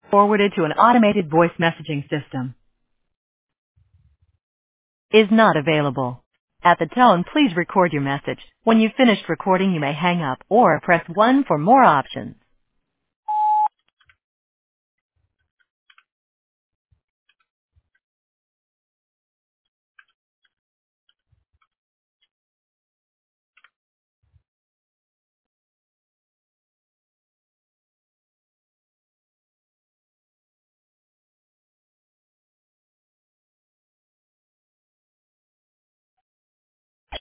Forwarded to an automated voice messaging system. Is not available. At the tone, please record your message. When you've finished recording, you may hang up or press 1 for more options.